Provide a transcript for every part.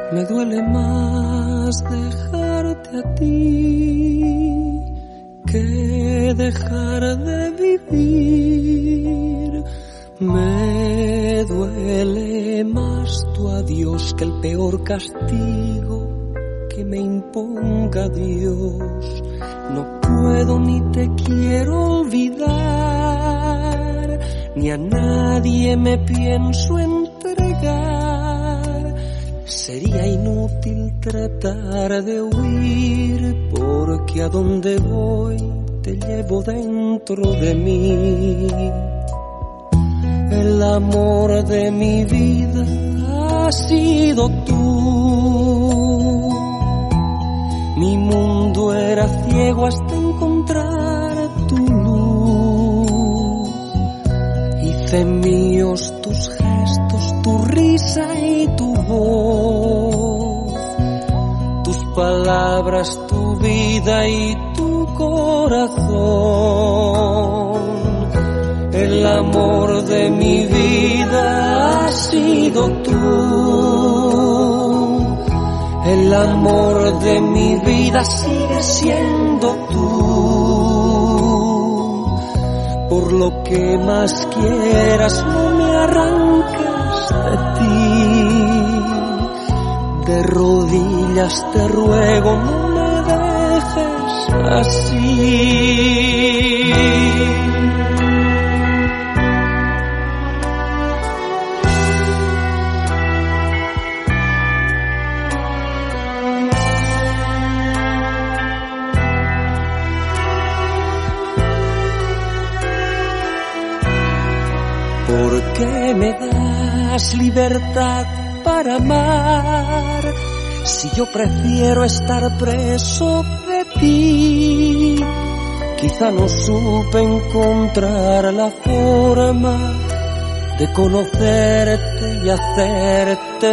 Me duele más dejarte a ti que dejar de vivir. Me duele más tu adiós que el peor castigo que me imponga Dios. No puedo ni te quiero olvidar, ni a nadie me pienso entregar. Sería inútil tratar de huir, porque a donde voy te llevo dentro de mí. El amor de mi vida has sido tú. Mi mundo era ciego hasta encontrar tu luz. Hice míos tus gestos, tu risa y tu voz, tus palabras, tu vida y tu corazón. El amor de mi vida has sido tú. El amor de mi vida sigue siendo tú. Por lo que más quieras, no me arranques de ti. De rodillas te ruego, no me dejes así. ¿Por qué me das libertad para amar si yo prefiero estar preso de ti? Quizá no supe encontrar la forma de conocerte y hacerte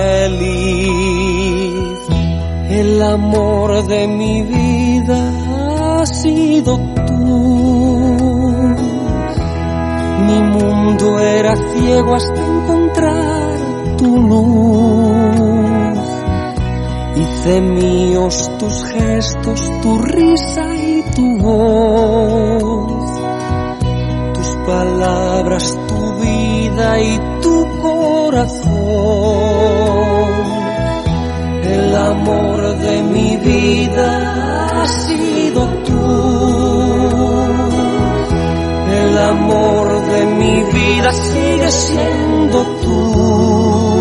feliz. El amor de mi vida ha sido tú. Mi mundo era ciego hasta encontrar tu luz. Hice míos tus gestos, tu risa y tu voz, tus palabras, tu vida y tu corazón. El amor de mi vida ha sido tú. El amor de mi vida sigue siendo tú.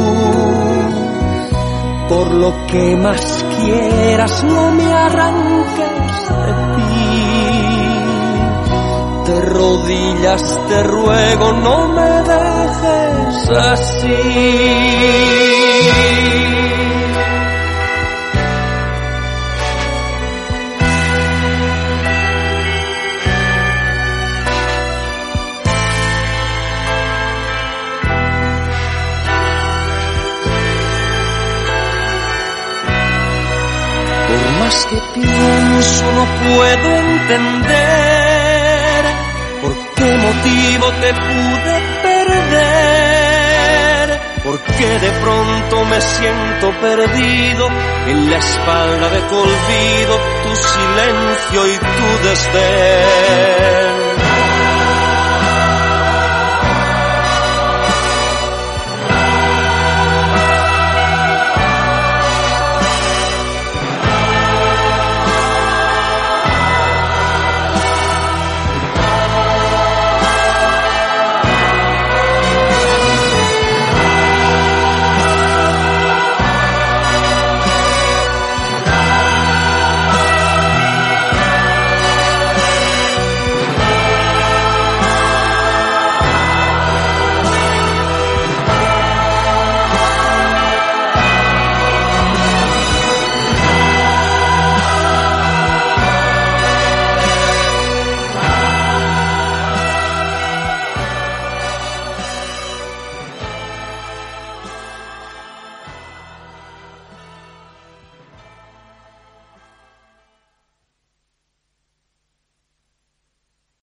Por lo que más quieras, no me arranques de ti. De rodillas te ruego, no me dejes así. Más que pienso no puedo entender por qué motivo te pude perder, porque de pronto me siento perdido en la espalda de tu olvido, tu silencio y tu desdén.